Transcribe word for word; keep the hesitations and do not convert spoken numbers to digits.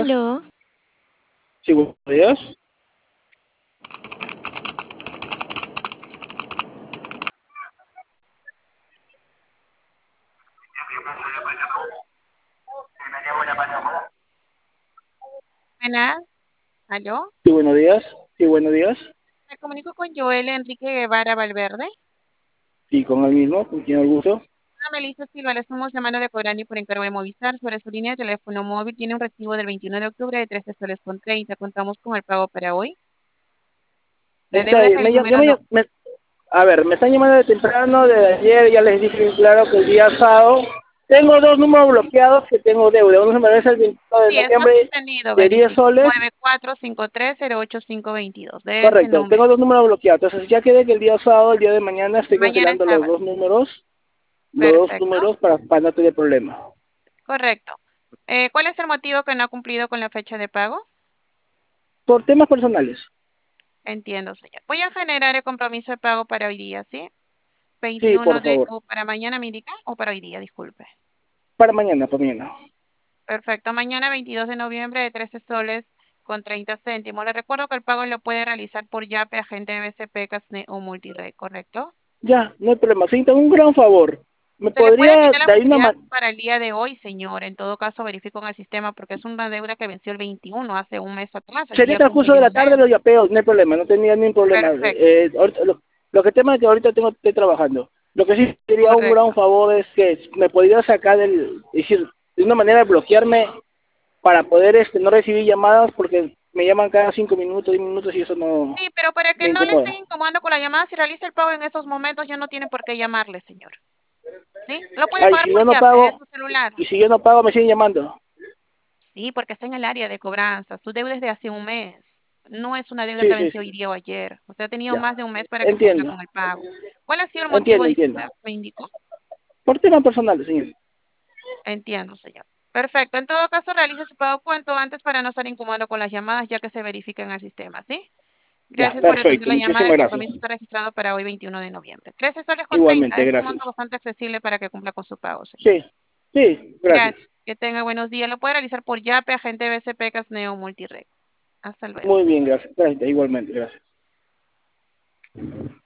días. Aló, Sí, buenos días. Buenas, aló. Sí, buenos días. Sí, buenos días. Me comunico con Joel Enrique Guevara Valverde. Sí, con el mismo, con quien el gusto. A Melissa Silva, le estamos llamando de Corani por encargo de Movistar sobre su línea de teléfono móvil. Tiene un recibo del veintiuno de octubre de trece soles con treinta. Contamos con el pago para hoy. La Está deuda es bien, el me, llam- ya número me, no. me- a ver, me están llamando de temprano, de ayer, ya les dije claro que el día sábado. Tengo dos números bloqueados que tengo deuda. Uno se me vence el veintiuno de Sí, está noviembre suspendido, de diez verifico. soles. nueve cuatro cinco tres cero ocho cinco dos dos. De ese Correcto, número. tengo dos números bloqueados. Entonces ya quedé que el día sábado, el día de mañana, estoy Mañana es cancelando los sábado. dos números, los dos Perfecto. números para, para no tener problema. Correcto. Eh, ¿cuál es el motivo que no ha cumplido con la fecha de pago? Por temas personales. Entiendo, señor. Voy a generar el compromiso de pago para hoy día, ¿sí? Sí, veintiuno por de, favor. o para mañana me indica, o para hoy día, disculpe. Para mañana, para mañana. Perfecto, mañana veintidós de noviembre de trece soles con treinta céntimos. Le recuerdo que el pago lo puede realizar por Yape, agente B C P, Casne o Multired, ¿correcto? Ya, no hay problema. Sí, tengo un gran favor. ¿Me Se le puede podría tener la dar una facilidad ma- para el día de hoy, señor. En todo caso, verifico en el sistema porque es una deuda que venció el veintiuno, hace un mes atrás, así Sería ya transcurso de cumplió la un tarde mes. los yapeos, no hay problema, no tenía ningún problema. Perfecto, Eh, ahorita- lo, lo que tema es que ahorita tengo, estoy trabajando. Lo que sí sería un gran correcto. favor es que me podría sacar del, es decir, de una manera de bloquearme para poder este no recibir llamadas porque me llaman cada cinco minutos, diez minutos y eso no Sí, pero para que me no le estén incomoda. incomodando con la llamada, si realiza el pago en esos momentos, ya no tiene por qué llamarle, señor. ¿Sí? Lo puede Ay, pagar si por yo no Yape, es pago, su celular. y si yo no pago me siguen llamando. Sí, porque está en el área de cobranza. Su deuda es de hace un mes. No es una deuda Sí, que sí, venció hoy sí, día o ayer. Usted ha tenido ya. más de un mes para que cumpla Entiendo, con el pago. ¿Cuál ha sido el motivo? entiendo, entiendo. Disculpe, me indicó. Por temas personales, señor. Entiendo, señor. Perfecto. En todo caso, realice su pago cuanto antes para no estar incómodo con las llamadas, ya que se verifica en el sistema, ¿sí? Ya, Gracias por atender perfecto, la llamada. El muchísimas gracias. compromiso está registrado para hoy, veintiuno de noviembre. trece soles con treinta. Igualmente, Es un gracias. monto bastante accesible para que cumpla con su pago, señor. Sí, sí, gracias. Gracias. Que tenga buenos días. Lo puede realizar por Yape, agente B C P, Casneo, Multirec. Hasta luego. Muy bien, gracias. Gracias, igualmente, gracias.